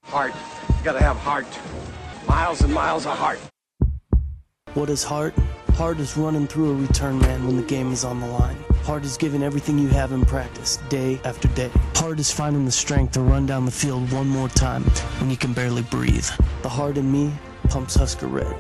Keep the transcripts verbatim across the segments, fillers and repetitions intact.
Heart. You gotta have heart. Miles and miles of heart. What is heart? Heart is running through a return man when the game is on the line. Heart is giving everything you have in practice, day after day. Heart is finding the strength to run down the field one more time when you can barely breathe. The heart in me pumps Husker Red.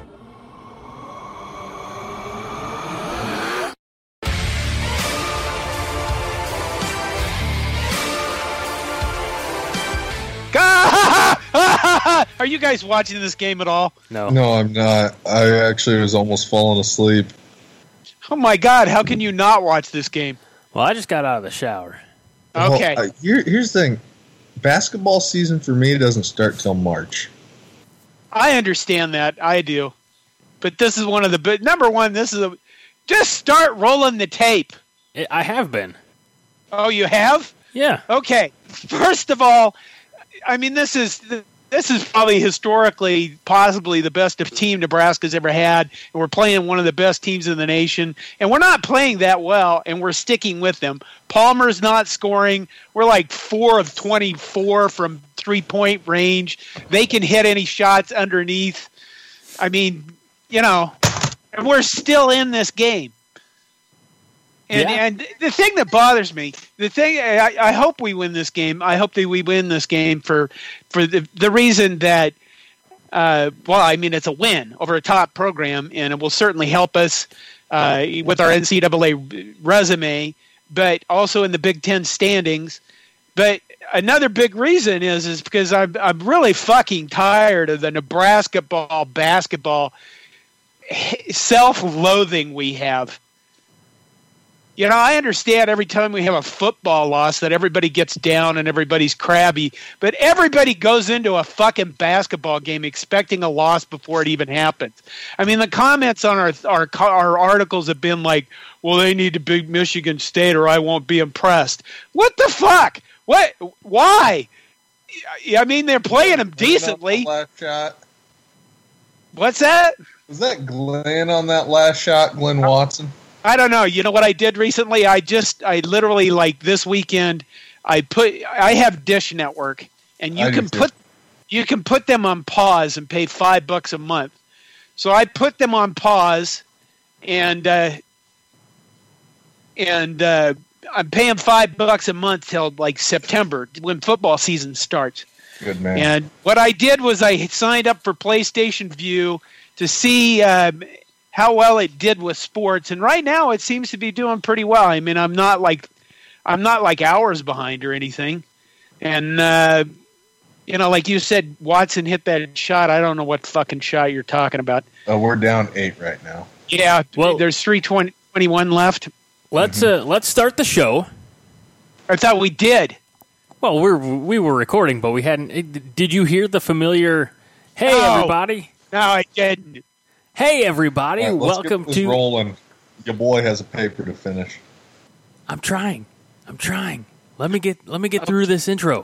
Are you guys watching this game at all? No. No, I'm not. I actually was almost falling asleep. Oh my God, how can you not watch this game? Well, I just got out of the shower. Okay. Well, uh, here, here's the thing. Basketball season for me doesn't start till March. I understand that. I do. But this is one of the big... Number one, this is a... Just start rolling the tape. I have been. Oh, you have? Yeah. Okay. First of all, I mean, this is... This is probably historically, possibly the best team Nebraska's ever had, and we're playing one of the best teams in the nation, and we're not playing that well, and we're sticking with them. Palmer's not scoring. We're like four of twenty-four from three-point range. They can hit any shots underneath. I mean, you know, and we're still in this game. And, yeah. and the thing that bothers me, the thing I, I hope we win this game. I hope that we win this game for for the the reason that, uh, well, I mean, it's a win over a top program, and it will certainly help us uh, with our N C double A resume, but also in the Big Ten standings. But another big reason is is because I'm I'm really fucking tired of the Nebraska ball basketball self-loathing we have. You know, I understand every time we have a football loss that everybody gets down and everybody's crabby, but everybody goes into a fucking basketball game expecting a loss before it even happens. I mean, the comments on our our, our articles have been like, well, they need to beat Michigan State or I won't be impressed. What the fuck? What? Why? I mean, they're playing them decently. Last shot. What's that? Was that Glenn on that last shot, Glenn Watson? I don't know. You know what I did recently? I just, I literally, like this weekend, I put, I have Dish Network, and you I can put, you can put them on pause and pay five bucks a month. So I put them on pause, and uh, and uh, I'm paying five bucks a month till like September when football season starts. Good man. And what I did was I signed up for PlayStation View to see. Um, how well it did with sports, and right now it seems to be doing pretty well. I mean, I'm not like I'm not like hours behind or anything. And uh, you know, like you said, Watson hit that shot. I don't know what fucking shot you're talking about. Uh, we're down eight right now. Yeah, well, there's three twenty-one left. Let's uh, let's start the show. I thought we did. Well, we're we were recording, but we hadn't. Did you hear the familiar? Hey, no. everybody! No, I didn't. Hey, everybody! Right, Welcome let's get this to. rolling. Your boy has a paper to finish. I'm trying. I'm trying. Let me get. Let me get through this intro.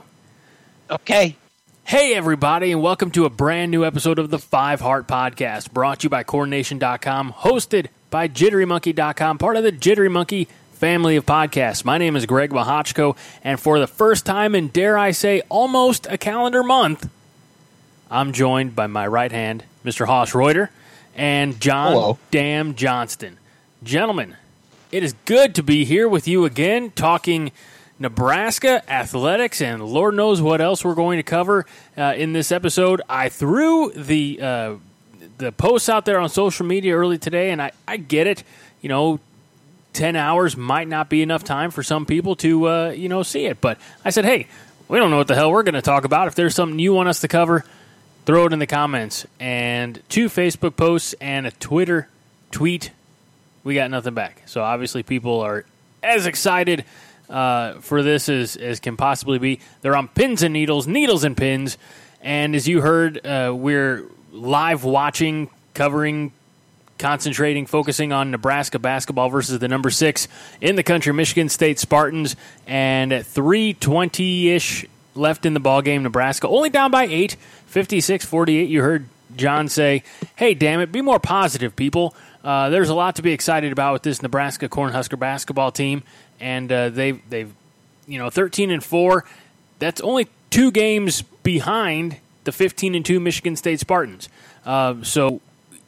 Okay. Hey, everybody, and welcome to a brand new episode of the Five Heart Podcast, brought to you by Corn Nation dot com, hosted by Jittery Monkey dot com, part of the Jittery Monkey family of podcasts. My name is Greg Mahochko, and for the first time in, dare I say, almost a calendar month, I'm joined by my right hand, Mister Hoss Reuter, and John Hello. Dam Johnston. Gentlemen, it is good to be here with you again, talking Nebraska athletics and Lord knows what else we're going to cover uh, in this episode. I threw the uh, the posts out there on social media early today, and I, I get it. You know, ten hours might not be enough time for some people to, uh, you know, see it. But I said, hey, we don't know what the hell we're going to talk about. If there's something you want us to cover, throw it in the comments. And two Facebook posts and a Twitter tweet, we got nothing back. So obviously people are as excited uh, for this as, as can possibly be. They're on pins and needles, needles and pins. And as you heard, uh, we're live watching, covering, concentrating, focusing on Nebraska basketball versus the number six in the country, Michigan State Spartans. And at three twenty-ish left in the ballgame, Nebraska only down by eight, fifty-six forty-eight. You heard John say, hey, damn it, be more positive, people. Uh, there's a lot to be excited about with this Nebraska Cornhusker basketball team. And uh, they've, they've, you know, thirteen and four. That's only two games behind the fifteen and two Michigan State Spartans. Uh, so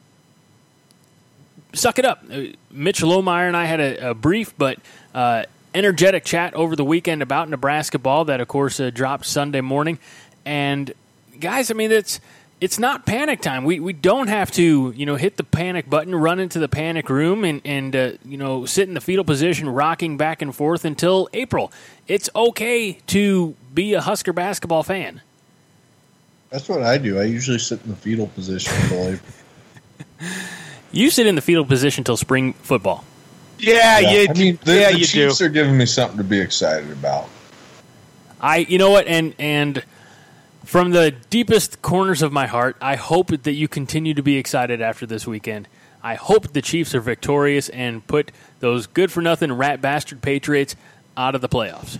suck it up. Uh, Mitch Lohmeyer and I had a, a brief but uh, energetic chat over the weekend about Nebraska ball that, of course, uh, dropped Sunday morning. And, guys, I mean, it's it's not panic time. We we don't have to, you know, hit the panic button, run into the panic room, and, and uh, you know, sit in the fetal position rocking back and forth until April. It's okay to be a Husker basketball fan. That's what I do. I usually sit in the fetal position until April. You sit in the fetal position until spring football. Yeah, yeah. you, I mean, the, yeah, the you Chiefs do. are giving me something to be excited about. I, you know what, and and from the deepest corners of my heart, I hope that you continue to be excited after this weekend. I hope the Chiefs are victorious and put those good-for-nothing rat bastard Patriots out of the playoffs.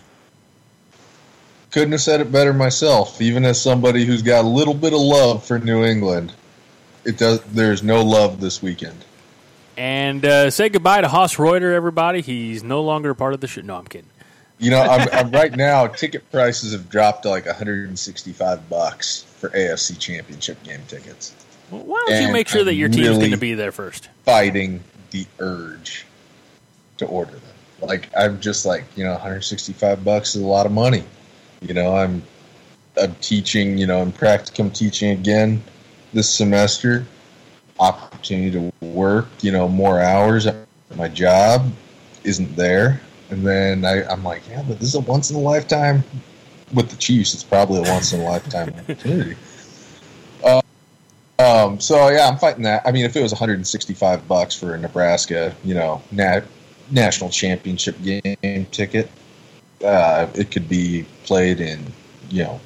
Couldn't have said it better myself. Even as somebody who's got a little bit of love for New England, it does. There's no love this weekend. And uh, say goodbye to Haas Reuter, everybody. He's no longer a part of the show. No, I'm kidding. You know, I'm, I'm right now. Ticket prices have dropped to like one hundred sixty-five bucks for A F C Championship game tickets. Well, why don't and you make sure I'm that your team's really going to be there first? Fighting the urge to order them. Like I'm just like, you know, one hundred sixty-five bucks is a lot of money. You know, I'm I'm teaching. You know, I'm practicum teaching again this semester. Opportunity to work. You know, more hours at my job isn't there. And then I, I'm like, yeah, but this is a once in a lifetime. With the Chiefs, it's probably a once in a lifetime opportunity. Uh, um, so yeah, I'm fighting that. I mean, if it was one hundred sixty-five bucks for a Nebraska, you know, nat- national championship game ticket, uh, it could be played in, you know,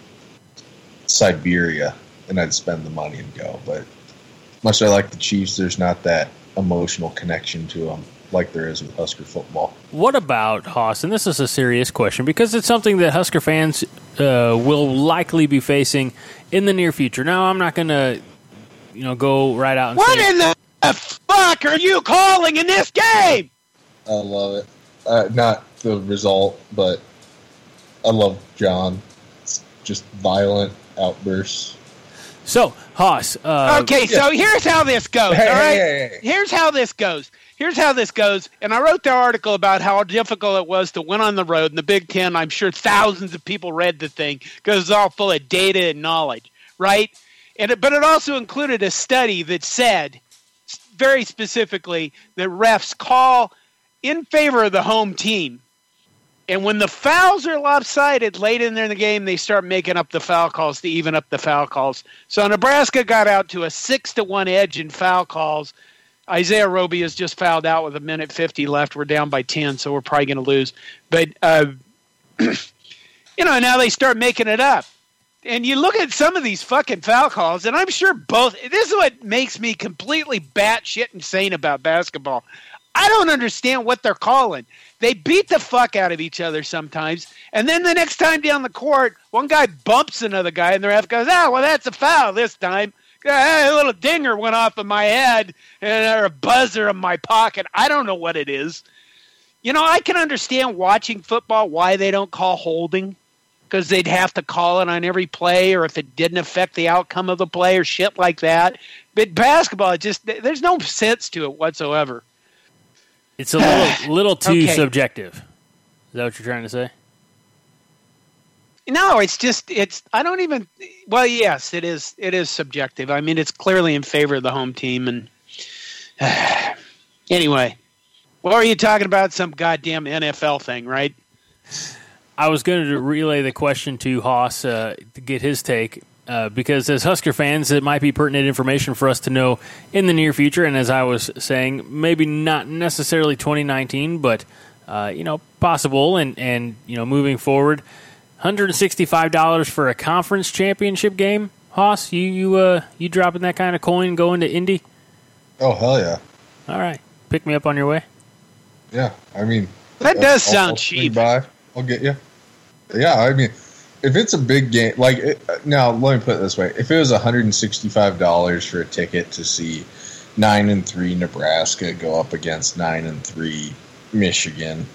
Siberia, and I'd spend the money and go. But much as I like the Chiefs, there's not that emotional connection to them like there is with Husker football. What about, Haas, and this is a serious question because it's something that Husker fans uh, will likely be facing in the near future. Now, I'm not going to, you know, go right out and What say, in the fuck are you calling in this game? I love it. Uh, not the result, but I love John. It's just violent outbursts. So, Haas. Uh, Okay, so here's how this goes, Hey, all right? hey, hey, hey. Here's how this goes. Here's how this goes. And I wrote the article about how difficult it was to win on the road in the Big Ten. I'm sure thousands of people read the thing because it's all full of data and knowledge, right? And it, but it also included a study that said very specifically that refs call in favor of the home team. And when the fouls are lopsided late in the game, they start making up the foul calls to even up the foul calls. So Nebraska got out to a six to one edge in foul calls. Isaiah Roby has just fouled out with a minute fifty left. We're down by ten, so we're probably going to lose. But, uh, you know, now they start making it up. And you look at some of these fucking foul calls, and I'm sure both – this is what makes me completely batshit insane about basketball. I don't understand what they're calling. They beat the fuck out of each other sometimes, and then the next time down the court, one guy bumps another guy, and the ref goes, "Ah, well, that's a foul this time. A little dinger went off of my head, and or a buzzer in my pocket. I don't know what it is." You know, I can understand watching football why they don't call holding, because they'd have to call it on every play, or if it didn't affect the outcome of the play, or shit like that. But basketball, it just there's no sense to it whatsoever. It's a little, little too Okay. subjective. Is that what you're trying to say? No, it's just it's. I don't even. Well, yes, it is. It is subjective. I mean, it's clearly in favor of the home team. And uh, anyway, what were you talking about? Some goddamn N F L thing, right? I was going to relay the question to Haas uh, to get his take. Uh, because as Husker fans, it might be pertinent information for us to know in the near future. And as I was saying, maybe not necessarily twenty nineteen, but uh, you know, possible. And, and you know, moving forward, one hundred sixty-five dollars for a conference championship game. Haas, you you uh, you dropping that kind of coin going to Indy? Oh hell yeah! All right, pick me up on your way. Yeah, I mean That does I'll- sound I'll cheap. swing by. I'll get you. Yeah, I mean, if it's a big game, like it, now, let me put it this way: if it was one hundred sixty-five dollars for a ticket to see nine and three Nebraska go up against nine and three Michigan,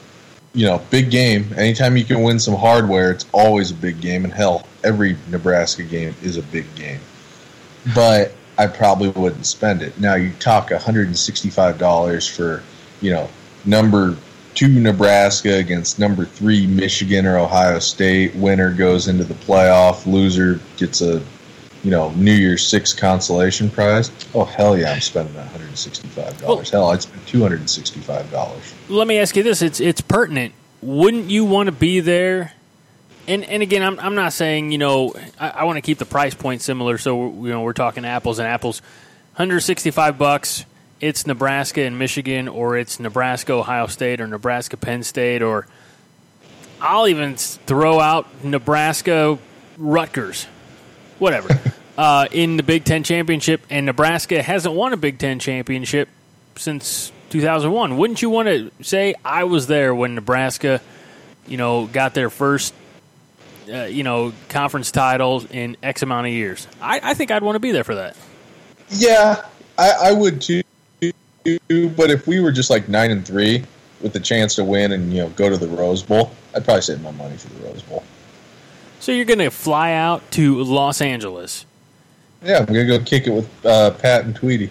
you know, big game. Anytime you can win some hardware, it's always a big game. And hell, every Nebraska game is a big game. But I probably wouldn't spend it. Now you talk one hundred sixty-five dollars for, you know, number two Nebraska against number three Michigan or Ohio State. Winner goes into the playoff. Loser gets a, you know, New Year's Six consolation prize. Oh, hell yeah, I'm spending one hundred sixty-five dollars. Well, hell, I'd spend two hundred sixty-five dollars. Let me ask you this. It's it's pertinent. Wouldn't you want to be there? And and again, I'm I'm not saying, you know, I, I want to keep the price point similar, so we're, you know, we're talking apples and apples. one hundred sixty-five bucks. It's Nebraska and Michigan, or it's Nebraska Ohio State, or Nebraska Penn State, or I'll even throw out Nebraska Rutgers, whatever, uh, in the Big Ten championship. And Nebraska hasn't won a Big Ten championship since two thousand one. Wouldn't you want to say, I was there when Nebraska, you know, got their first, uh, you know, conference title in X amount of years? I, I think I'd want to be there for that. Yeah, I, I would too. But if we were just like nine and three with the chance to win and, you know, go to the Rose Bowl, I'd probably save my money for the Rose Bowl. So you're going to fly out to Los Angeles? Yeah, I'm going to go kick it with uh, Pat and Tweety.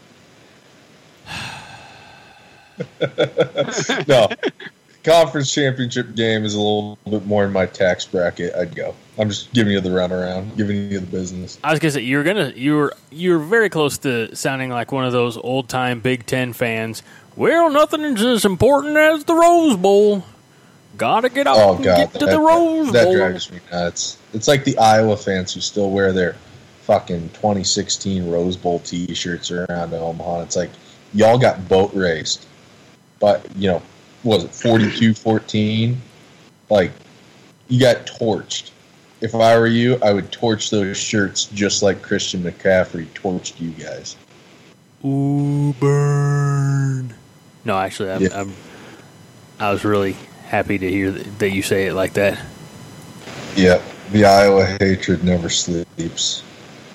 No, conference championship game is a little bit more in my tax bracket. I'd go. I'm just giving you the runaround, giving you the business. I was gonna say you're gonna you're you're very close to sounding like one of those old time Big Ten fans. Well, nothing is as important as the Rose Bowl. Gotta get out oh, and God, get to that, the Rose that, Bowl. That drives me nuts. It's like the Iowa fans who still wear their fucking twenty sixteen Rose Bowl T-shirts around Omaha. It's like y'all got boat raced. But, you know, what was it, forty-two fourteen? Like, you got torched. If I were you, I would torch those shirts just like Christian McCaffrey torched you guys. Ooh, burn. No, actually, I'm, Yeah. I'm, I was really happy to hear that, that you say it like that. Yep, the Iowa hatred never sleeps.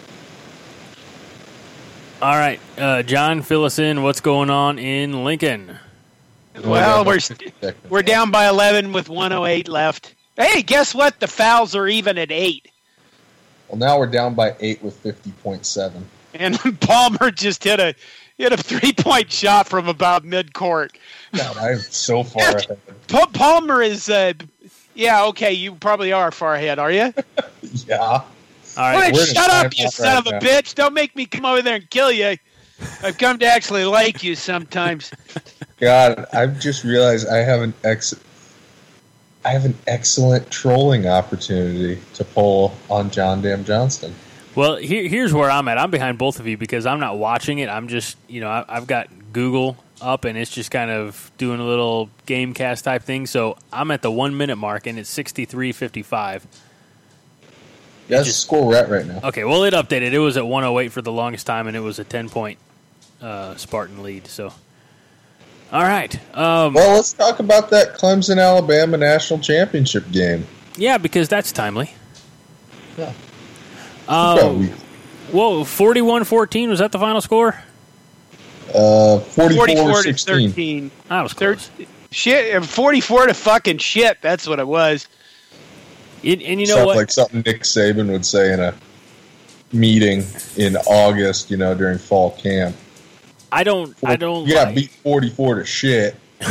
All right, uh, John, fill us in. What's going on in Lincoln? Well, we're we're down by eleven with one oh eight left. Hey, guess what? The fouls are even at eight. Well, now we're down by eight with fifty point seven. And Palmer just hit a hit a three point shot from about mid court. God, I'm so far ahead. Pa- Palmer is, uh, yeah, okay. You probably are far ahead, are you? Yeah. All right, Well, we're shut in up, you timeout son right of a now. bitch! Don't make me come over there and kill you. I've come to actually like you sometimes. God, I've just realized I have an ex. I have an excellent trolling opportunity to pull on John Dam Johnston. Well, here, here's where I'm at. I'm behind both of you because I'm not watching it. I'm just, you know, I, I've got Google up and it's just kind of doing a little Gamecast type thing. So I'm at the one minute mark and it's sixty-three fifty-five. Yeah, that's the score we're at right now. Okay, well, it updated. It was at one oh eight for the longest time and it was a ten point uh, Spartan lead. So, all right. Um, Well, let's talk about that Clemson Alabama national championship game. yeah, because that's timely. Yeah. Um, Probably, whoa, forty-one fourteen, was that the final score? uh, forty-four forty-four to sixteen. thirteen. That was Thir- close. Shit, forty-four to fucking shit. That's what it was. It, and you know Sounds what? like something Nick Saban would say in a meeting in August, you know, during fall camp. I don't. I don't. You got like, beat forty-four to shit.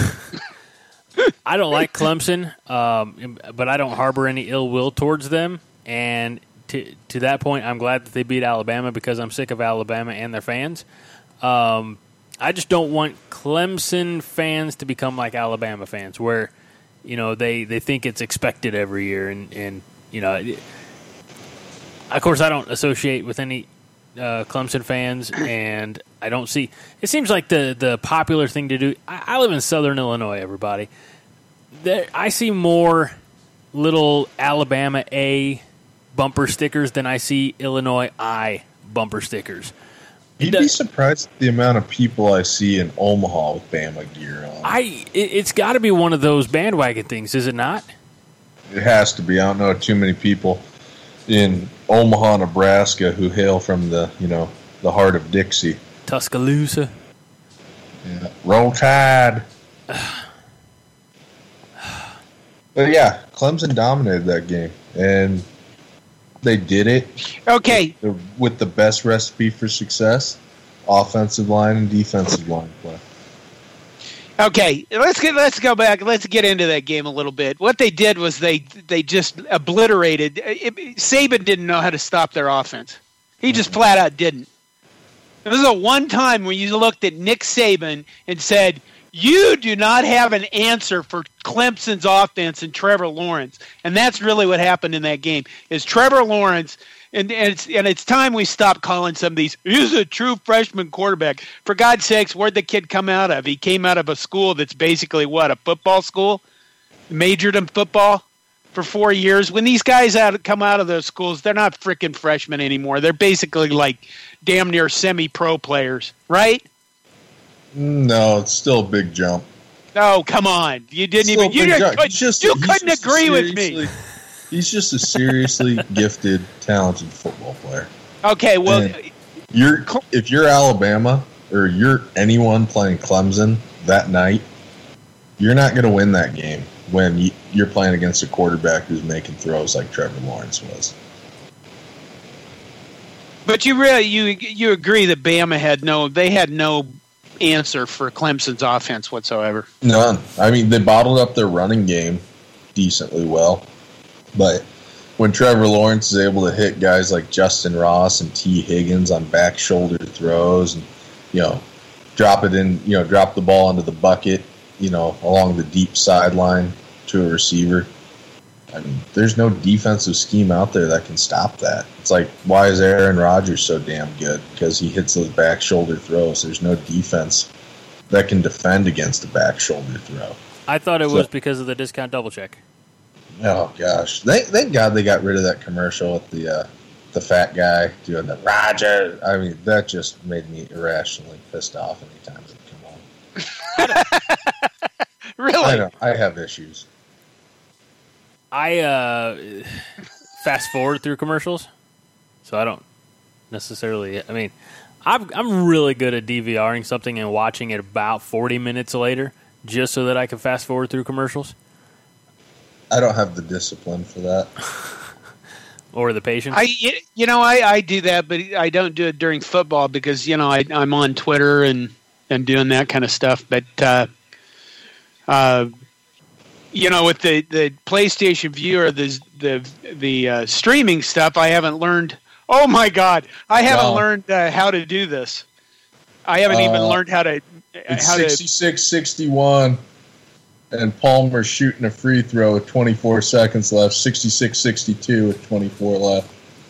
I don't like Clemson, um, but I don't harbor any ill will towards them. And to to that point, I'm glad that they beat Alabama because I'm sick of Alabama and their fans. Um, I just don't want Clemson fans to become like Alabama fans, where you know they, they think it's expected every year, and, and you know, it, of course, I don't associate with any uh, Clemson fans, and I don't see. It seems like the the popular thing to do. I, I live in Southern Illinois, everybody. There, I see more little Alabama A bumper stickers than I see Illinois I bumper stickers. You'd be surprised at the amount of people I see in Omaha with Bama gear on. I it, it's got to be one of those bandwagon things, is it not? It has to be. I don't know too many people in Omaha, Nebraska, who hail from the you know the heart of Dixie. Tuscaloosa. Yeah. Roll Tide. But yeah, Clemson dominated that game, and they did it. Okay. With the, with the best recipe for success: offensive line and defensive line play. Okay, let's get let's go back. Let's get into that game a little bit. What they did was they they just obliterated. It, Saban didn't know how to stop their offense. He just mm-hmm. flat out didn't. It was a one time where you looked at Nick Saban and said, "You do not have an answer for Clemson's offense and Trevor Lawrence," and that's really what happened in that game. Is Trevor Lawrence. And, and it's and it's time we stop calling some of these. He's a true freshman quarterback. For God's sakes, where'd the kid come out of? He came out of a school that's basically what, a football school? Majored in football for four years. When these guys out come out of those schools, they're not freaking freshmen anymore. They're basically like damn near semi-pro players, right? No, it's still a big jump. Oh, come on! You didn't still even you, didn't, could, just, you couldn't agree with me. He's just a seriously gifted, talented football player. Okay, well, and you're if you're Alabama or you're anyone playing Clemson that night, you're not going to win that game when you're playing against a quarterback who's making throws like Trevor Lawrence was. But you really you you agree that Bama had no they had no answer for Clemson's offense whatsoever. None. I mean, they bottled up their running game decently well. But when Trevor Lawrence is able to hit guys like Justin Ross and T. Higgins on back shoulder throws and, you know, drop it in, you know, drop the ball into the bucket, you know, along the deep sideline to a receiver, I mean, there's no defensive scheme out there that can stop that. It's like, why is Aaron Rodgers so damn good? Because he hits those back shoulder throws. There's no defense that can defend against a back shoulder throw. I thought it so, was because of the discount double check. Oh gosh, thank, thank God they got rid of that commercial with the uh, the fat guy doing the Roger. I mean, that just made me irrationally pissed off anytime it come on. Really? I know. I have issues. I uh, fast forward through commercials, so I don't necessarily. I mean, I'm I'm really good at DVRing something and watching it about forty minutes later, just so that I can fast forward through commercials. I don't have the discipline for that. Or the patience. I, you know, I, I do that, but I don't do it during football because, you know, I, I'm on Twitter and, and doing that kind of stuff. But, uh, uh, you know, with the, the PlayStation Viewer, the the the uh, streaming stuff, I haven't learned. Oh my God, I haven't no. learned uh, how to do this. I haven't uh, even learned how to. It's how sixty-six sixty-one. And Palmer shooting a free throw with twenty-four seconds left. sixty-six sixty-two with twenty-four left.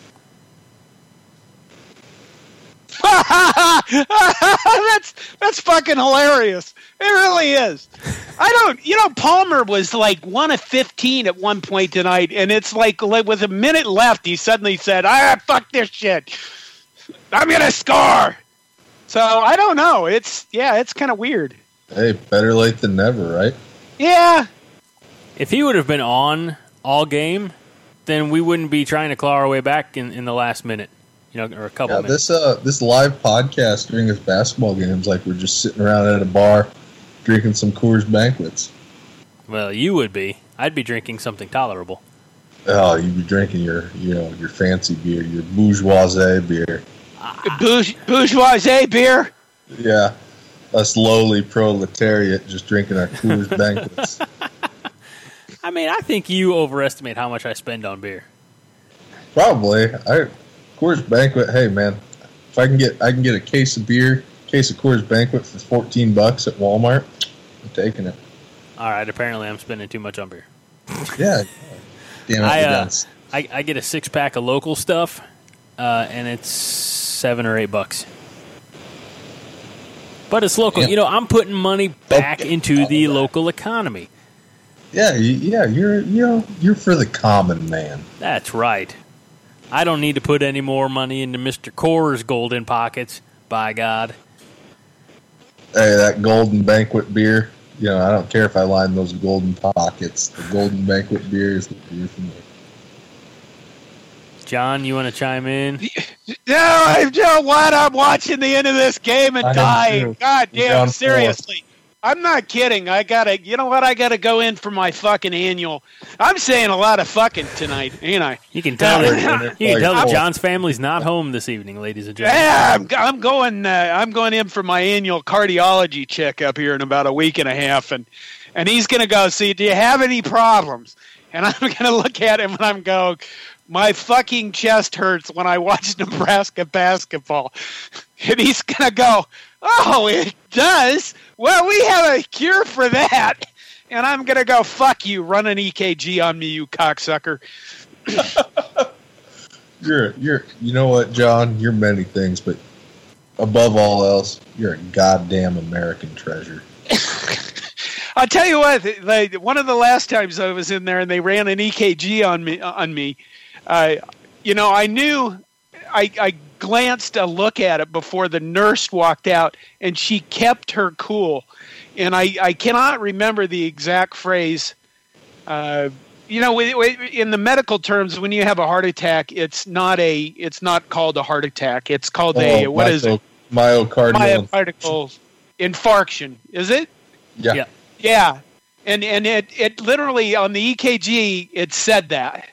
that's that's fucking hilarious. It really is. I don't, you know, Palmer was like one of fifteen at one point tonight, and it's like, like with a minute left, he suddenly said, "Ah, fuck this shit. I'm gonna score." So I don't know. It's yeah, it's kind of weird. Hey, better late than never, right? Yeah. If he would have been on all game, then we wouldn't be trying to claw our way back in, in the last minute, you know, or a couple yeah, minutes. This uh, this live podcast during his basketball games, like we're just sitting around at a bar drinking some Coors Banquets. Well, you would be. I'd be drinking something tolerable. Oh, you'd be drinking your, you know, your fancy beer, your bourgeoisie beer. Bourge- bourgeoisie beer. Yeah. Us lowly proletariat just drinking our Coors Banquets. I mean, I think you overestimate how much I spend on beer. Probably. I Coors Banquet. Hey, man, if I can get I can get a case of beer, case of Coors Banquet for fourteen bucks at Walmart, I'm taking it. All right. Apparently, I'm spending too much on beer. Yeah. Damn it, I, uh, I I get a six pack of local stuff, uh, and it's seven or eight bucks. But it's local. Yeah. You know, I'm putting money back okay. into the local economy. Yeah, yeah, you're you know you're for the common man. That's right. I don't need to put any more money into Mister Coors' golden pockets. By God. Hey, that Golden Banquet beer. You know, I don't care if I line those golden pockets. The Golden Banquet beer is the beer for me. John, you want to chime in? No, I you know what? I'm watching the end of this game and I dying. God damn, seriously. I'm not kidding. I gotta, you know what? I gotta go in for my fucking annual. I'm saying a lot of fucking tonight, ain't I? You can tell that. You can tell that John's family's not home this evening, ladies and gentlemen. Yeah, I'm, I'm going. Uh, I'm going in for my annual cardiology checkup here in about a week and a half, and and he's gonna go see. Do you have any problems? And I'm gonna look at him and I'm going, my fucking chest hurts when I watch Nebraska basketball, and he's gonna go, oh, it does? Well, we have a cure for that. And I'm going to go, fuck you, run an E K G on me, you cocksucker. you're, you're, you know what, John? You're many things, but above all else, you're a goddamn American treasure. I'll tell you what, like, one of the last times I was in there and they ran an E K G on me, on me, uh, you know, I knew, I, I glanced a look at it before the nurse walked out, and she kept her cool. And I, I cannot remember the exact phrase. Uh, you know, in the medical terms, when you have a heart attack, it's not a, it's not called a heart attack. It's called oh, a what myo- is it? Myocardial myocardial infarction. Is it? Yeah. Yeah. Yeah. And and it it literally on the E K G it said that.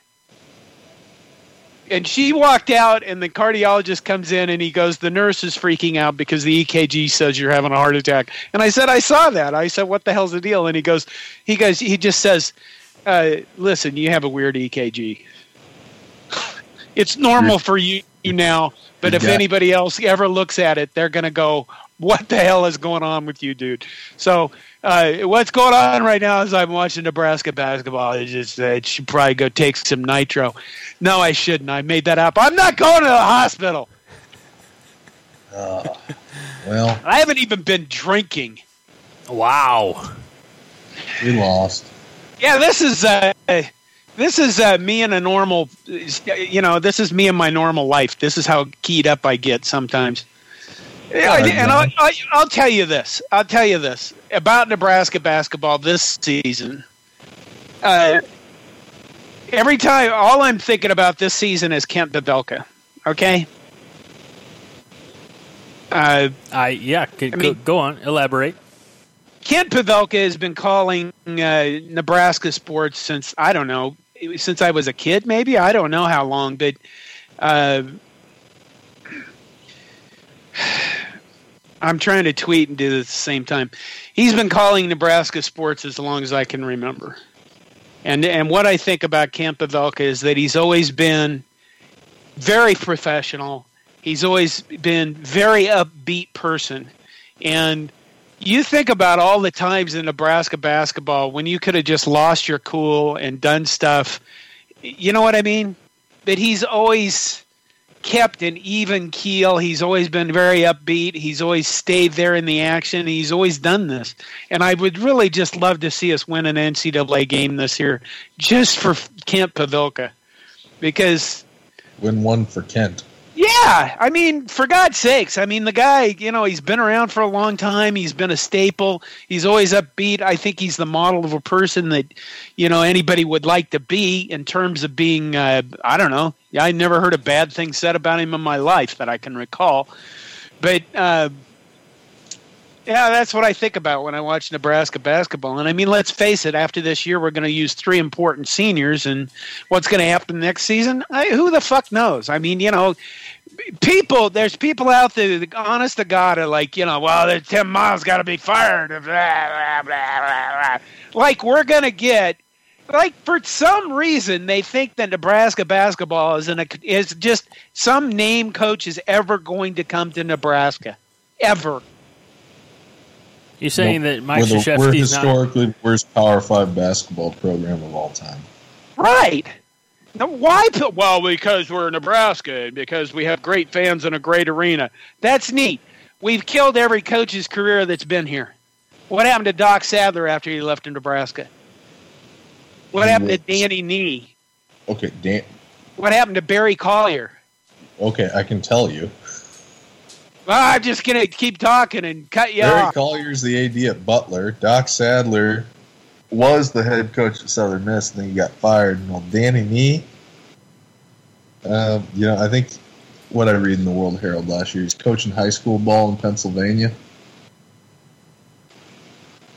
And she walked out, and the cardiologist comes in, and he goes, the nurse is freaking out because the E K G says you're having a heart attack. And I said, I saw that. I said, what the hell's the deal? And he goes, he goes, he just says, uh, listen, you have a weird E K G. It's normal for you now, but if anybody else ever looks at it, they're going to go, what the hell is going on with you, dude? So uh, what's going on right now is I'm watching Nebraska basketball. It's just, uh, it should probably go take some nitro. No, I shouldn't. I made that up. I'm not going to the hospital. Uh, well, I haven't even been drinking. Wow. We lost. Yeah, this is uh, this is uh, me in a normal, you know, this is me in my normal life. This is how keyed up I get sometimes. Yeah, and I'll, I'll tell you this. I'll tell you this about Nebraska basketball this season. Uh, every time, all I'm thinking about this season is Kent Pavelka. Okay. Uh, I yeah. Could, I mean, go, go on. Elaborate. Kent Pavelka has been calling uh, Nebraska sports since I don't know, since I was a kid. Maybe I don't know how long, but. Uh, I'm trying to tweet and do this at the same time. He's been calling Nebraska sports as long as I can remember. And and what I think about Kent Pavelka is that he's always been very professional. He's always been very upbeat person. And you think about all the times in Nebraska basketball when you could have just lost your cool and done stuff. You know what I mean? But he's always kept an even keel. He's always been very upbeat. He's always stayed there in the action. He's always done this. And I would really just love to see us win an N C double A game this year just for Kent Pavelka. Because... Win one for Kent. Yeah, I mean, for God's sakes, I mean, the guy, you know, he's been around for a long time. He's been a staple. He's always upbeat. I think he's the model of a person that, you know, anybody would like to be in terms of being, uh, I don't know. I never heard a bad thing said about him in my life that I can recall. But, uh, yeah, that's what I think about when I watch Nebraska basketball. And, I mean, let's face it, after this year, we're going to use three important seniors. And what's going to happen next season? I, who the fuck knows? I mean, you know, people, there's people out there, that, honest to God, are like, you know, well, Tim Miles got to be fired. Blah, blah, blah, blah. Like, we're going to get, like, for some reason, they think that Nebraska basketball is, in a, is just some name coach is ever going to come to Nebraska. Ever. You're saying well, that Mike we're, the, Krzyzewski's we're historically not... the worst Power Five basketball program of all time. Right. Now, why? Well, because we're Nebraska, because we have great fans and a great arena. That's neat. We've killed every coach's career that's been here. What happened to Doc Sadler after he left in Nebraska? What happened to Danny Nee? Okay, Dan. What happened to Barry Collier? Okay, I can tell you. Well, I'm just going to keep talking and cut you Barry off. Barry Collier's the A D at Butler. Doc Sadler was the head coach at Southern Miss, and then he got fired. Well, Danny Nee, uh, you know, I think what I read in the World Herald last year, he's coaching high school ball in Pennsylvania.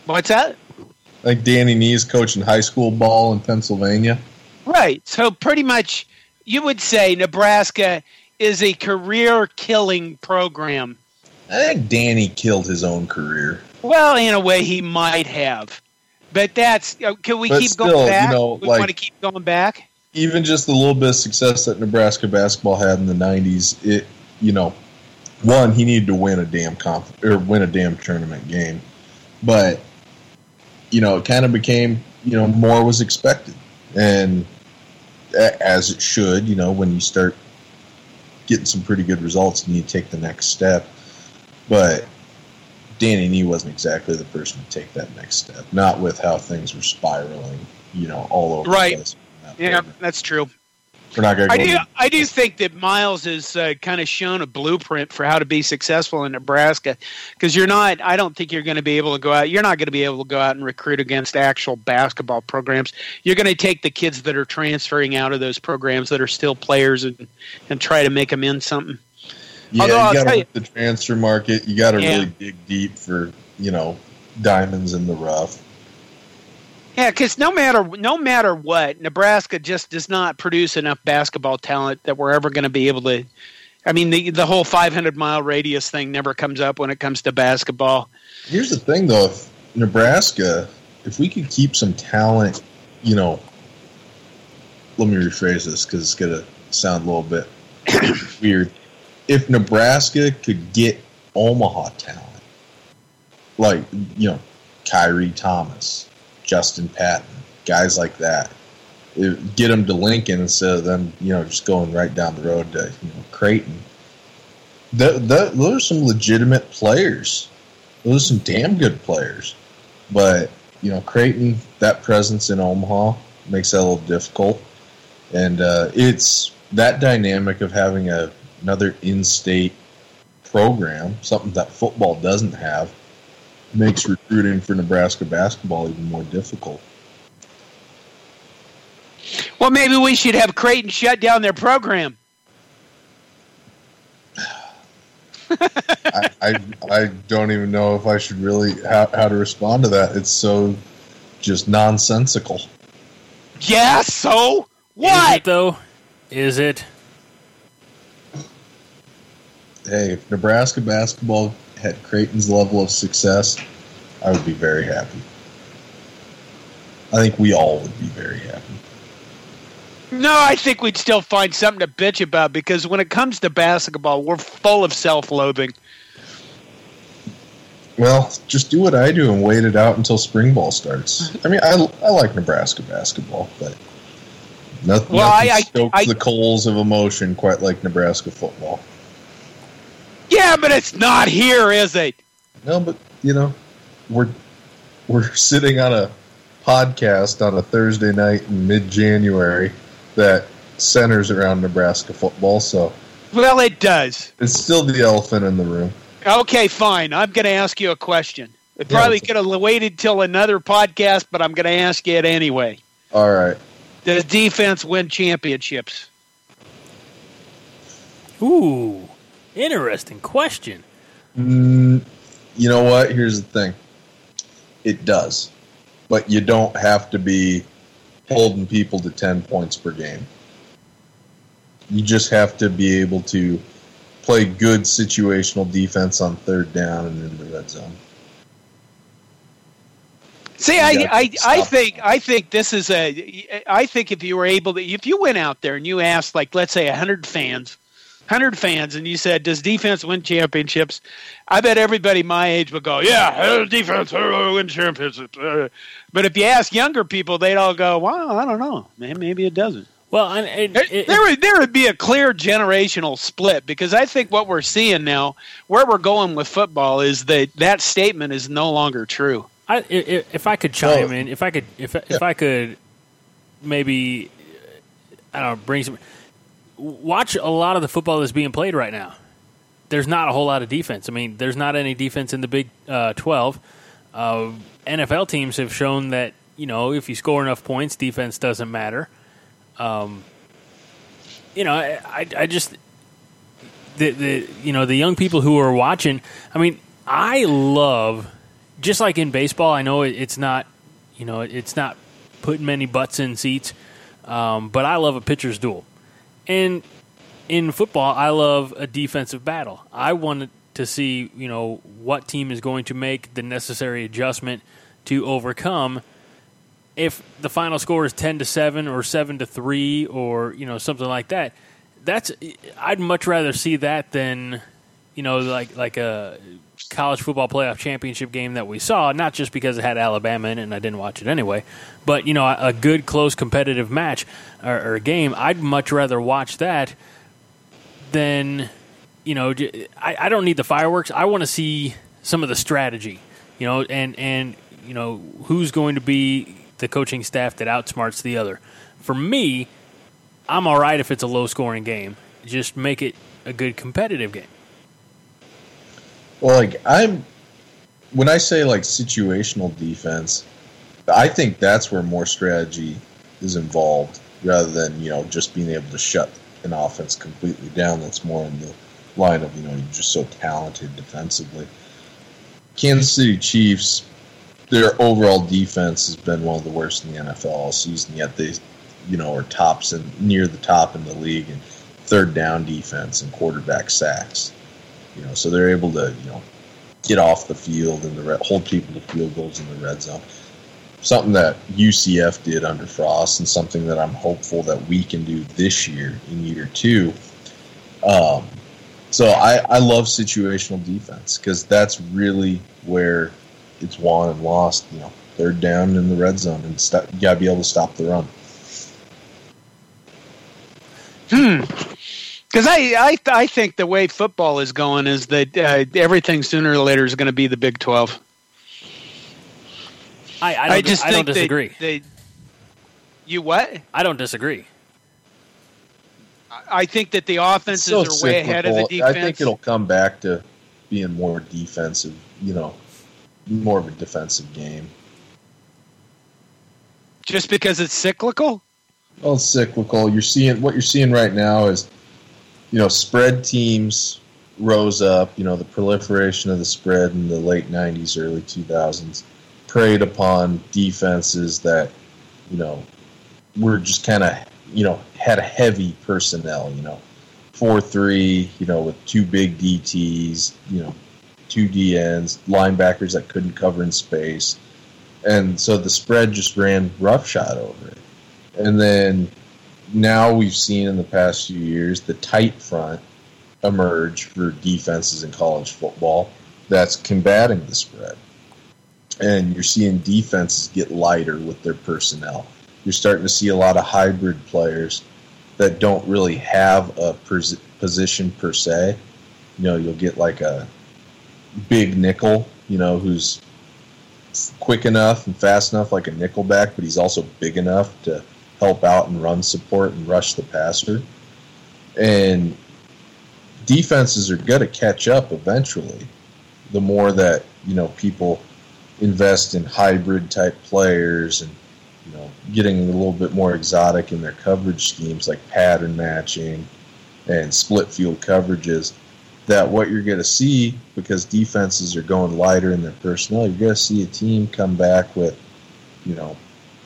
What's that? Like Danny Nee's coaching high school ball in Pennsylvania. Right. So pretty much you would say Nebraska is a career-killing program. I think Danny killed his own career. Well, in a way, he might have. But that's uh, – can we But keep still, going back? you know, we like- want to keep going back? Even just the little bit of success that Nebraska basketball had in the nineties, it, you know, one, he needed to win a damn conf- or win a damn tournament game. But, you know, it kind of became, you know, more was expected. And as it should, you know, when you start getting some pretty good results, you need to take the next step. But Danny Nee wasn't exactly the person to take that next step. Not with how things were spiraling, you know, all over Right. the place. Yeah, that's true. We're not gonna I go do. to- I do think that Miles has uh, kind of shown a blueprint for how to be successful in Nebraska, because you're not. I don't think you're going to be able to go out. You're not going to be able to go out and recruit against actual basketball programs. You're going to take the kids that are transferring out of those programs that are still players and and try to make them in something. Yeah, Although I'll you got tell to you- hit the transfer market. You got to Yeah. really dig deep for, you know, diamonds in the rough. Yeah, because no matter no matter what, Nebraska just does not produce enough basketball talent that we're ever going to be able to. I mean, the the whole five hundred mile radius thing never comes up when it comes to basketball. Here's the thing, though. If Nebraska, if we could keep some talent, you know, let me rephrase this because it's going to sound a little bit weird. If Nebraska could get Omaha talent, like, you know, Kyrie Thomas, Justin Patton, guys like that, it, get them to Lincoln instead of them, you know, just going right down the road to, you know, Creighton. The, the, those are some legitimate players. Those are some damn good players. But, you know, Creighton, that presence in Omaha makes that a little difficult. And uh, it's that dynamic of having a, another in-state program, something that football doesn't have, makes recruiting for Nebraska basketball even more difficult. Well, maybe we should have Creighton shut down their program. I, I I don't even know if I should really how, how to respond to that. It's so just nonsensical. Yeah, so Is what? it, though? Is it? Hey, if Nebraska basketball had Creighton's level of success, I would be very happy. I think we all would be very happy. No, I think we'd still find something to bitch about, because when it comes to basketball, we're full of self-loathing. Well, just do what I do and wait it out until spring ball starts. I mean, I, I like Nebraska basketball, but nothing, Well, nothing I- I- stokes I- the coals of emotion quite like Nebraska football. Yeah, but it's not here, is it? No, but you know, we're we're sitting on a podcast on a Thursday night in mid-January that centers around Nebraska football, so Well, it does. it's still the elephant in the room. Okay, fine. I'm going to ask you a question. It Yeah, probably it's- could have waited till another podcast, but I'm going to ask you it anyway. All right. Does defense win championships? Ooh, interesting question. Mm, you know what? Here's the thing. It does. But you don't have to be holding people to ten points per game. You just have to be able to play good situational defense on third down and in the red zone. See, You I, got to I, I stop think them. I think this is a. I think if you were able to, if you went out there and you asked, like, let's say, a hundred fans, hundred fans, and you said, "Does defense win championships?" I bet everybody my age would go, "Yeah, uh, defense uh, win championships." Uh, But if you ask younger people, they'd all go, "Well, I don't know. Maybe, maybe it doesn't." Well, and, and There, it, there would there would be a clear generational split, because I think what we're seeing now, where we're going with football, is that that statement is no longer true. I, i- if I could chime Well, in, if I could, if if I could, maybe I don't know, bring some. Watch a lot of the football that's being played right now. There's not a whole lot of defense. I mean, there's not any defense in the Big uh, twelve. Uh, N F L teams have shown that, you know, if you score enough points, defense doesn't matter. Um, you know, I, I, I just the the you know the young people who are watching. I mean, I love just like in baseball, I know it, it's not, you know, it's not putting many butts in seats, um, but I love a pitcher's duel. And in football, I love a defensive battle. I want to see, you know, what team is going to make the necessary adjustment to overcome. If the final score is ten to seven or seven to three or, you know, something like that, that's I'd much rather see that than, you know, like like a college football playoff championship game that we saw, not just because it had Alabama in it and I didn't watch it anyway, but, you know, a, a good, close, competitive match or, or a game. I'd much rather watch that than, you know, I, I don't need the fireworks. I want to see some of the strategy, you know, and, and, you know, who's going to be the coaching staff that outsmarts the other. For me, I'm all right if it's a low-scoring game. Just make it a good competitive game. Well, like, I'm when I say, like, situational defense, I think that's where more strategy is involved rather than, you know, just being able to shut an offense completely down. That's more in the line of, you know, you're just so talented defensively. Kansas City Chiefs, their overall defense has been one of the worst in the N F L all season, yet they, you know, are tops and near the top in the league in third down defense and quarterback sacks. You know, so they're able to, you know, get off the field and the red, hold people to field goals in the red zone. Something that U C F did under Frost, and something that I'm hopeful that we can do this year in year two. Um, so I, I love situational defense because that's really where it's won and lost. You know, third down in the red zone, and st- you got to be able to stop the run. Hmm. Because I, I I think the way football is going is that uh, everything sooner or later is going to be the Big twelve. I, I, don't, I just I think don't disagree. They, they, you what? I don't disagree. I think that the offenses so are cyclical. way ahead of the defense. I think it'll come back to being more defensive, you know, more of a defensive game. Just because it's cyclical? Well, it's cyclical. You're seeing what you're seeing right now is, you know, spread teams rose up. You know, the proliferation of the spread in the late nineties, early two thousands preyed upon defenses that, you know, were just kind of, you know, had a heavy personnel, you know, four three, you know, with two big D Ts, you know, two D Ns, linebackers that couldn't cover in space. And so the spread just ran roughshod over it. And then now we've seen in the past few years the tight front emerge for defenses in college football that's combating the spread. And you're seeing defenses get lighter with their personnel. You're starting to see a lot of hybrid players that don't really have a pos- position per se. You know, you'll get like a big nickel, you know, who's quick enough and fast enough like a nickelback, but he's also big enough to help out and run support and rush the passer. And defenses are going to catch up eventually. The more that, you know, people invest in hybrid type players and, you know, getting a little bit more exotic in their coverage schemes like pattern matching and split field coverages, that what you're going to see, because defenses are going lighter in their personnel, you're going to see a team come back with, you know,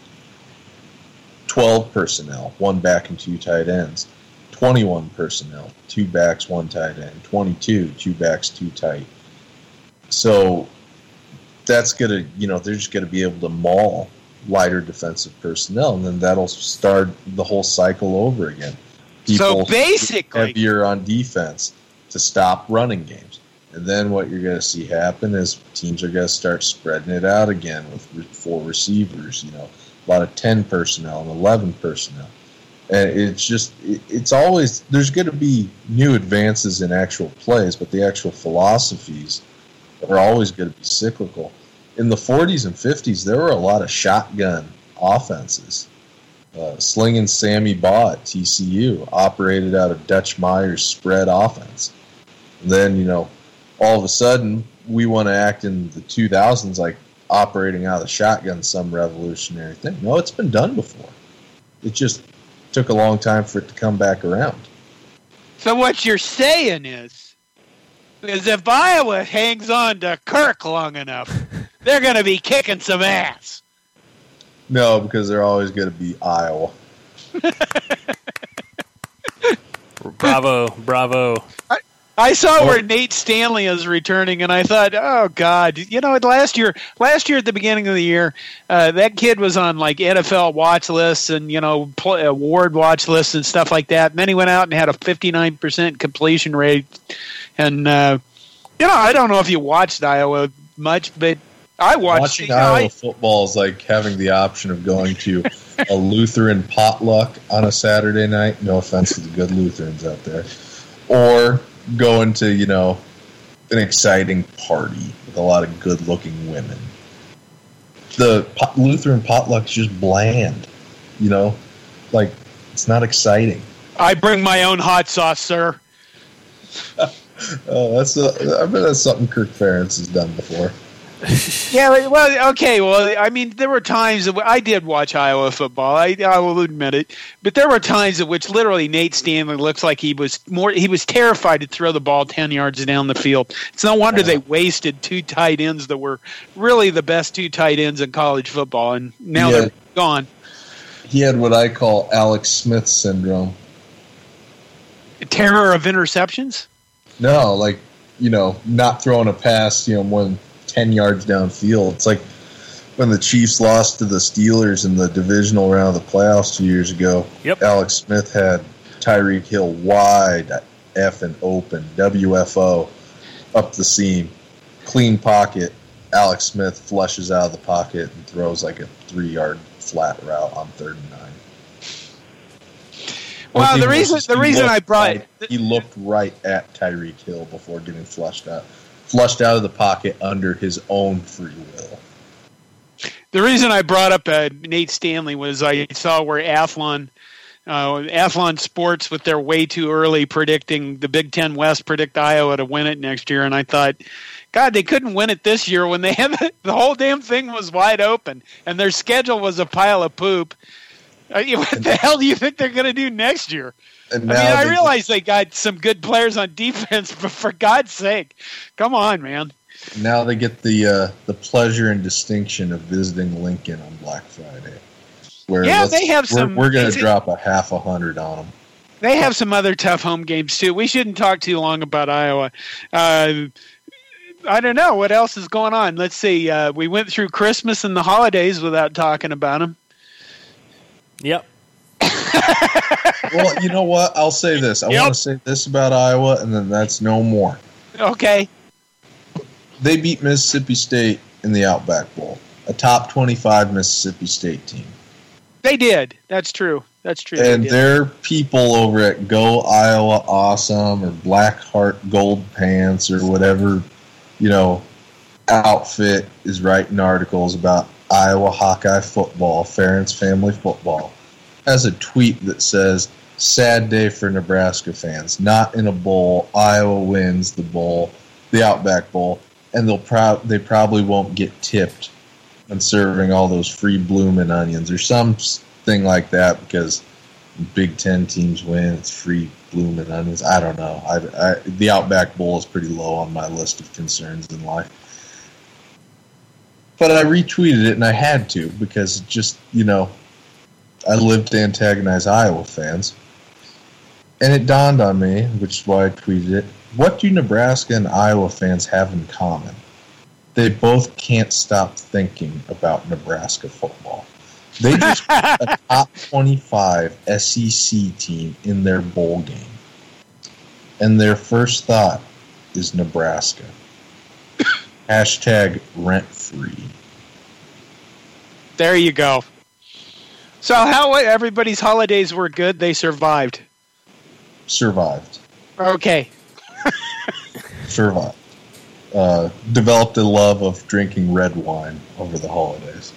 twelve personnel, one back and two tight ends, twenty-one personnel, two backs, one tight end, twenty-two, two backs, two tight. So that's going to, you know, they're just going to be able to maul lighter defensive personnel, and then that'll start the whole cycle over again. People so basically, heavier on defense to stop running games. And then what you're going to see happen is teams are going to start spreading it out again with four receivers, you know, a lot of ten personnel and eleven personnel. And it's just, it's always, there's going to be new advances in actual plays, but the actual philosophies are always going to be cyclical. In the forties and fifties, there were a lot of shotgun offenses. Uh, Slinging Sammy Baugh at T C U operated out of Dutch Meyer's spread offense. And then, you know, all of a sudden, we want to act in the two thousands like operating out of the shotgun, some revolutionary thing. No, it's been done before. It just took a long time for it to come back around. So what you're saying is, is if Iowa hangs on to Kirk long enough, they're going to be kicking some ass. No, because they're always going to be Iowa. Bravo, bravo. I, I saw where Nate Stanley is returning, and I thought, oh God, you know, last year, last year at the beginning of the year, uh, that kid was on like N F L watch lists and you know play, award watch lists and stuff like that. And then he went out and had a fifty-nine percent completion rate, and uh, you know, I don't know if you watched Iowa much, but I watched. Watching you know, Iowa I, football is like having the option of going to a Lutheran potluck on a Saturday night. No offense to the good Lutherans out there, or going to, you know, an exciting party with a lot of good-looking women. The pot- Lutheran potluck's just bland, you know? Like, it's not exciting. I bring my own hot sauce, sir. Oh, that's a, I bet that's something Kirk Ferentz has done before. Yeah, well, okay. Well, I mean, there were times that I did watch Iowa football. I, I will admit it, but there were times at which literally Nate Stanley looks like he was more. He was terrified to throw the ball ten yards down the field. It's no wonder they wasted two tight ends that were really the best two tight ends in college football, and now Yeah. they're gone. He had what I call Alex Smith syndrome. Terror of interceptions. No, like, you know, not throwing a pass, you know, more than ten yards downfield. It's like when the Chiefs lost to the Steelers in the divisional round of the playoffs two years ago. Yep. Alex Smith had Tyreek Hill wide F and open, W F O, up the seam, clean pocket. Alex Smith flushes out of the pocket and throws like a three-yard flat route on third and nine. Well, One the thing reason was the he reason I looked brought right- he looked right at Tyreek Hill before getting flushed out, flushed out of the pocket under his own free will. The reason I brought up uh, Nate Stanley was I saw where Athlon, uh, Athlon Sports, with their way too early predicting the Big Ten West, predict Iowa to win it next year, and I thought, God, they couldn't win it this year when they had the whole damn thing was wide open and their schedule was a pile of poop. Uh, what the hell do you think they're going to do next year? And I now mean, I they- realize they got some good players on defense, but for God's sake, come on, man. Now they get the uh, the pleasure and distinction of visiting Lincoln on Black Friday. Where Yeah, let's- they have we're, some- We're going is to it- drop a half a hundred on them. They have some other tough home games, too. We shouldn't talk too long about Iowa. Uh, I don't know. What else is going on? Let's see. Uh, we went through Christmas and the holidays without talking about them. Yep. Well, you know what? I'll say this. I Yep. want to say this about Iowa, and then that's no more. Okay. They beat Mississippi State in the Outback Bowl, a top twenty-five Mississippi State team. They did. That's true. That's true. They And did. their people over at Go Iowa Awesome or Black Heart Gold Pants or whatever, you know, outfit is writing articles about Iowa Hawkeye football, Ferentz family football, has a tweet that says, sad day for Nebraska fans. Not in a bowl. Iowa wins the bowl, the Outback Bowl, and they'll pro- they probably won't get tipped on serving all those free bloomin' onions or something like that because Big Ten teams win. It's free bloomin' onions. I don't know. I, I, the Outback Bowl is pretty low on my list of concerns in life. But I retweeted it, and I had to because it just, you know, I live to antagonize Iowa fans. And it dawned on me, which is why I tweeted it, what do Nebraska and Iowa fans have in common? They both can't stop thinking about Nebraska football. They just put a top twenty-five S E C team in their bowl game. And their first thought is Nebraska. Hashtag rent-free. There you go. So how everybody's holidays were good? They survived. Survived. Okay. Survived. Uh, developed a love of drinking red wine over the holidays.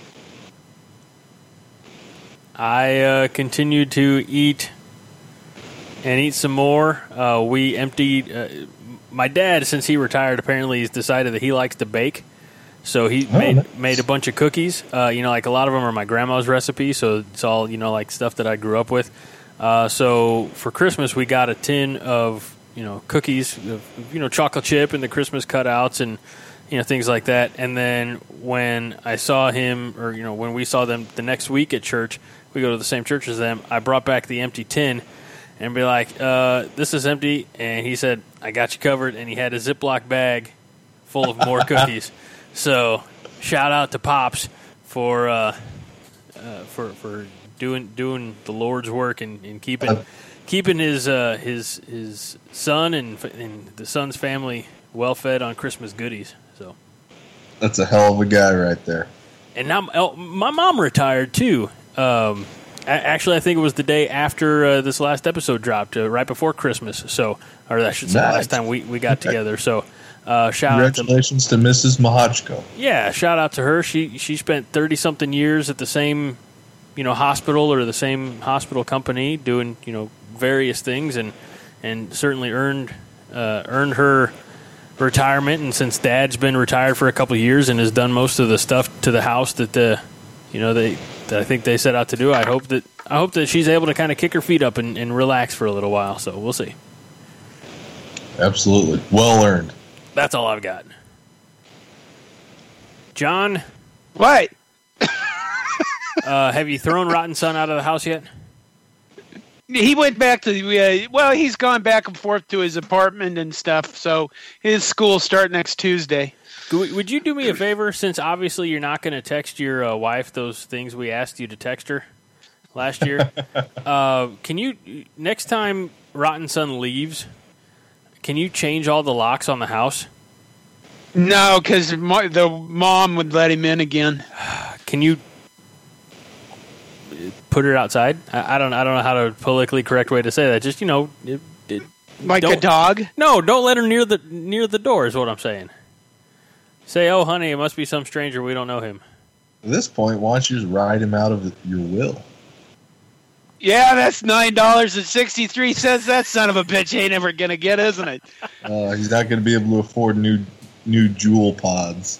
I uh, continued to eat and eat some more. Uh, we emptied. Uh, my dad, since he retired, apparently has decided that he likes to bake. So he Oh, made nice. made a bunch of cookies. Uh, you know, like a lot of them are my grandma's recipe, so it's all, you know, like stuff that I grew up with. Uh, so for Christmas, we got a tin of, you know, cookies, of, you know, chocolate chip and the Christmas cutouts, and you know, things like that. And then when I saw him, or, you know, when we saw them the next week at church, we go to the same church as them, I brought back the empty tin and be like, uh, this is empty. And he said, I got you covered. And he had a Ziploc bag full of more cookies. So shout out to Pops for uh, uh, for for doing doing the Lord's work and, and keeping keeping his uh, his his son and and the son's family well fed on Christmas goodies. So that's a hell of a guy right there. And now oh, my mom retired too. Um, actually, I think it was the day after uh, this last episode dropped, uh, right before Christmas. So, or I should say, nice. last time we, we got together. So, uh, shout out to congratulations to Missus Mahachko. Yeah, shout out to her. She she spent thirty something years at the same, you know, hospital or the same hospital company doing, you know, various things, and and certainly earned uh, earned her retirement. And since Dad's been retired for a couple of years and has done most of the stuff to the house that the you know they that I think they set out to do, I hope that I hope that she's able to kind of kick her feet up and, and relax for a little while. So we'll see. Absolutely, well earned. That's all I've got. John, What? uh, have you thrown Rotten Son out of the house yet? He went back to the, uh, well, he's gone back and forth to his apartment and stuff, so his school start next Tuesday. Would you do me a favor, since obviously you're not going to text your uh, wife those things we asked you to text her last year? uh, can you, next time Rotten Son leaves, can you change all the locks on the house? No, because the mom would let him in again. Can you put her outside? I, I don't. I don't know how to politically correct way to say that. Just, you know, it, it, Like a dog? No, don't let her near the near the door. Is what I'm saying. Say, oh, honey, it must be some stranger. We don't know him. At this point, why don't you just write him out of your will? Yeah, that's nine dollars and sixty-three cents. That son of a bitch ain't ever going to get, isn't it? Uh, he's not going to be able to afford new new jewel pods.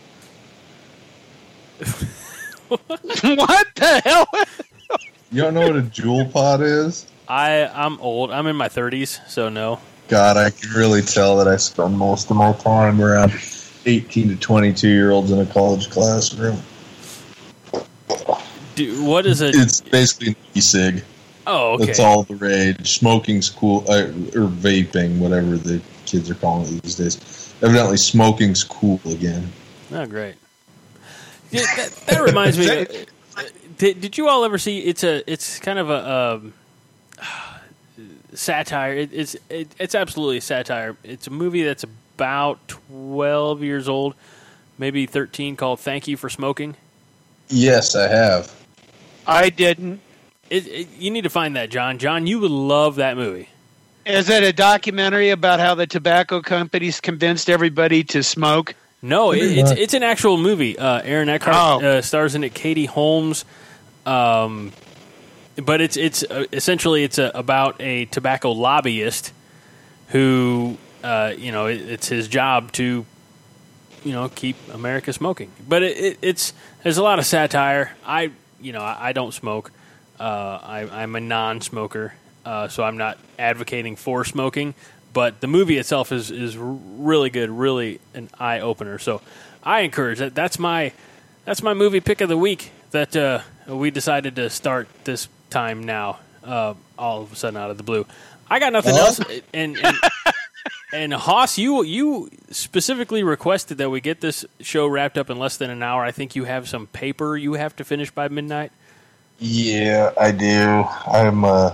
What the hell? You don't know what a jewel pod is? I, I'm old. I'm in my thirties, so no. God, I can really tell that I spend most of my time around eighteen to twenty-two year olds in a college classroom. Do, what is it? It's basically an e-cig. Oh, okay. That's all the rage. Smoking's cool, uh, or vaping, whatever the kids are calling it these days. Evidently, smoking's cool again. Oh, great. Yeah, that, that reminds me. uh, did, did you all ever see? It's a. It's kind of a um, satire. It, it's it, it's absolutely a satire. It's a movie that's about twelve years old, maybe thirteen, called "Thank You for Smoking." Yes, I have. I didn't. It, it, you need to find that, John. John, you would love that movie. Is it a documentary about how the tobacco companies convinced everybody to smoke? No, it, it's it's an actual movie. Uh, Aaron Eckhart Oh. uh, stars in it. Katie Holmes, um, but it's it's uh, essentially it's a, about a tobacco lobbyist who uh, you know it, it's his job to you know keep America smoking. But it, it, it's there's a lot of satire. I you know I, I don't smoke. Uh, I, I'm a non-smoker, uh, so I'm not advocating for smoking. But the movie itself is is really good, really an eye opener. So I encourage that. That's my that's my movie pick of the week that uh, we decided to start this time now. Uh, all of a sudden, out of the blue, I got nothing else. And and, and Haas, you you specifically requested that we get this show wrapped up in less than an hour. I think you have some paper you have to finish by midnight. Yeah, I do. I'm uh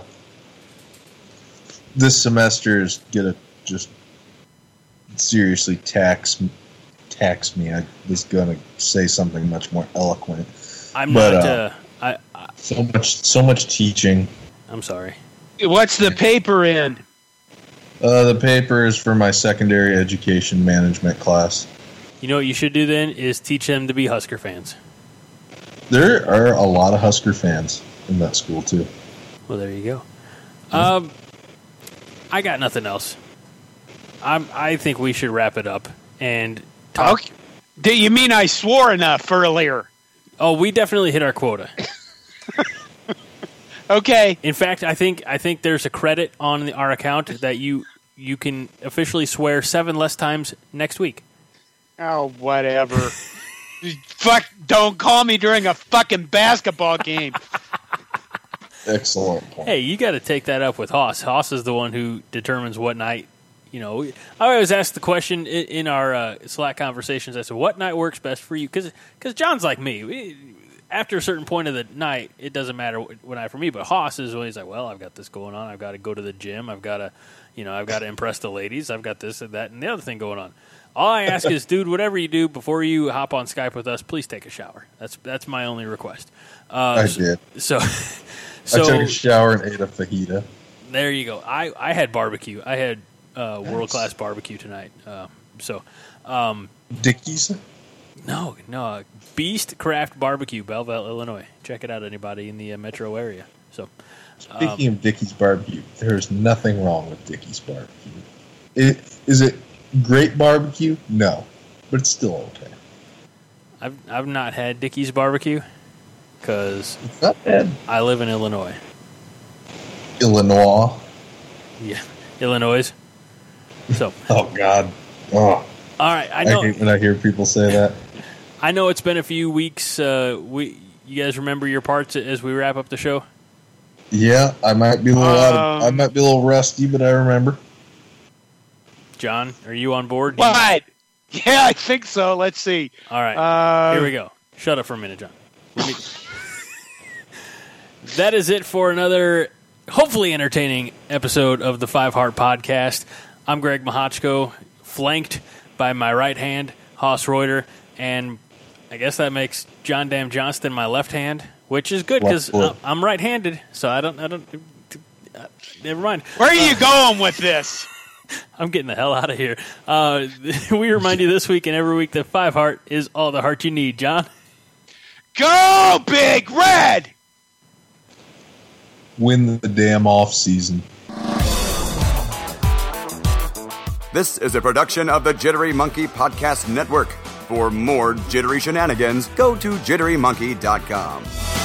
this semester is gonna just seriously tax tax me. I was gonna say something much more eloquent. I'm But, not. uh, Uh, I, I So much so much teaching. I'm sorry. What's the paper in? Uh, the paper is for my secondary education management class. You know what you should do then is teach them to be Husker fans. There are a lot of Husker fans in that school too. Well, there you go. Um, I got nothing else. I'm, I think we should wrap it up and talk. Okay. Do you mean I swore enough earlier? Oh, we definitely hit our quota. Okay. In fact, I think I think there's a credit on the, our account that you you can officially swear seven less times next week. Oh, whatever. Fuck! Don't call me during a fucking basketball game. Excellent point. Hey, you got to take that up with Haas. Haas is the one who determines what night. You know, I always ask the question in, in our uh, Slack conversations. I said, "What night works best for you?" Because John's like me. We, after a certain point of the night, it doesn't matter what, what night for me. But Haas is always like, "Well, I've got this going on. I've got to go to the gym. I've got to, you know, I've got to impress the ladies. I've got this and that and the other thing going on." All I ask is, dude, whatever you do before you hop on Skype with us, please take a shower. That's that's my only request. Uh, I did. So, so I took a shower and ate a fajita. There you go. I, I had barbecue. I had uh, world class barbecue tonight. Uh, so, um, Dickies? No, no, Beast Craft Barbecue, Belleville, Illinois. Check it out, anybody in the uh, metro area. So, speaking um, of Dickies barbecue, there's nothing wrong with Dickies barbecue. It, is it great barbecue? No, but it's still okay. I've I've not had Dickie's barbecue because it's not bad. I live in Illinois. Illinois. Yeah, Illinois. So. Oh God. Oh. All right, I know. I hate when I hear people say that. I know it's been a few weeks. Uh, we, you guys remember your parts as we wrap up the show? Yeah, I might be a little out of, I Um, might be a little rusty, but I remember. John, are you on board? What? Yeah, I think so. Let's see. All right, Uh, here we go. Shut up for a minute, John. Let me... That is it for another hopefully entertaining episode of the Five Heart Podcast. I'm Greg Mahochko, flanked by my right hand, Haas Reuter, and I guess that makes John Dam Johnston my left hand, which is good because I'm right-handed, so I don't, I don't, uh, never mind. Where are you going with this? I'm getting the hell out of here. Uh, we remind you this week and every week that Five Heart is all the heart you need, John. Go Big Red! Win the damn off season. This is a production of the Jittery Monkey Podcast Network. For more jittery shenanigans, go to jittery monkey dot com.